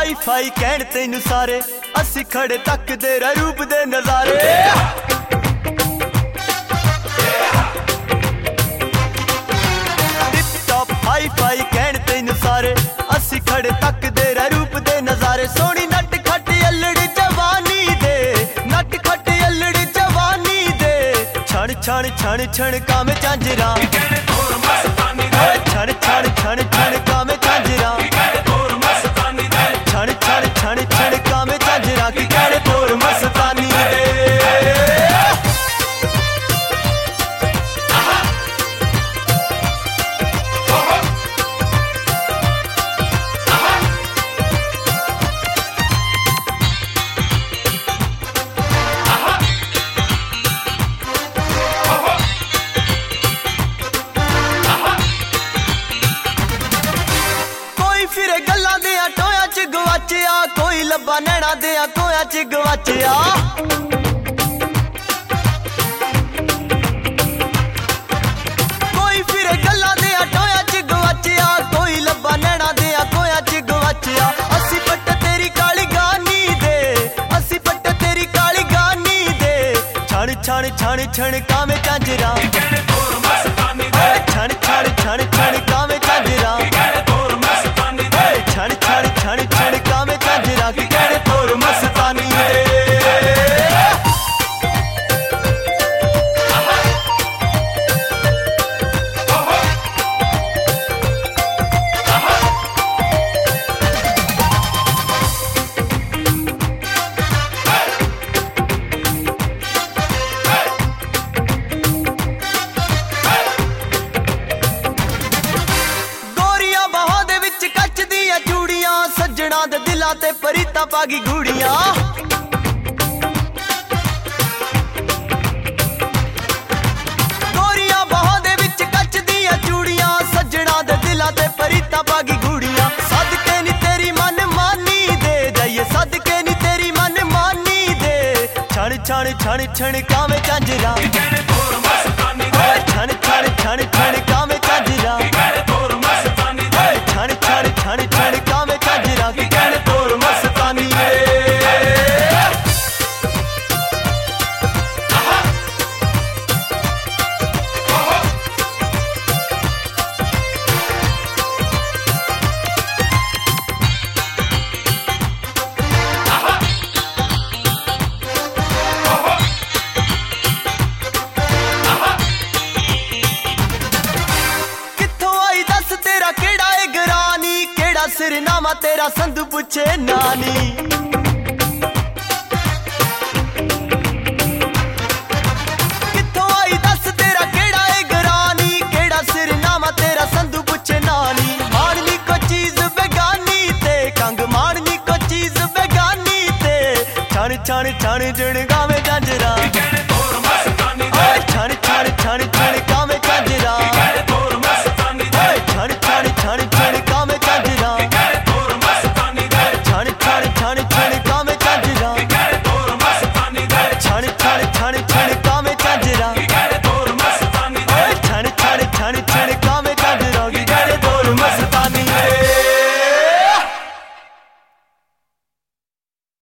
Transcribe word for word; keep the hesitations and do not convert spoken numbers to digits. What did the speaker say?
Hi fi कहण तेनू सारे, असी खड़े तकदे रे रूप दे नजारे। टिप टॉप हाई फाई कहण तेनू सारे, असी खड़े तकदे रे रूप दे नजारे। सोनी नट खट अल्लड़ी जवानी दे, नट खट अल्लड़ी जवानी दे। छण छण छण छण कामे झांजरा, छण छण छण छण कामे झांजरा, छण छण छण छण कामे झांजरा की कहड़े तोर मस्तानी दे। फिरे गल्लां दियां टोयां च गवाचिया, कोई लब्बा नैना दियां कोयां च गवाचिया। कोई फिरे गल्लां दियां टोयां च गवाचिया, कोई लब्बा नैना दियां कोयां च गवाचिया। असी पट्ट तेरी काली गानी दे, असी पट्ट तेरी काली गानी दे। छण छण छण छण कामे झांजरा, छण छण छण छण कामे झांजरा, छण छण छण छण कामे झांजरा की कहड़े तोर मस्तानी दे। सज्जणा दे दिलां ते परीता पागी घूड़ियां। गोरियां बाहों दे विच कच दियां चूड़ियां, सज्जणा दे दिलां ते परीता पागी घूड़ियां। सदके नी तेरी मन मानी दे जाइए, सदके नी तेरी मन मानी दे। छण छण छण छण कामे झांजरा, छण छण छण छण कामे झांजरा, छण छण छण छण कामे झांजरा की कहड़े तोर मस्तानी दे। सिरनामा तेरा संधू पूछे नानी, कित्थों आई दस तेरा केड़ा है घरानी। केड़ा सिरनामा तेरा संधू पूछे नानी। मारनी को चीज बेगानी ते, कंग मारनी को चीज बेगानी ते। छण छण छण जण गावे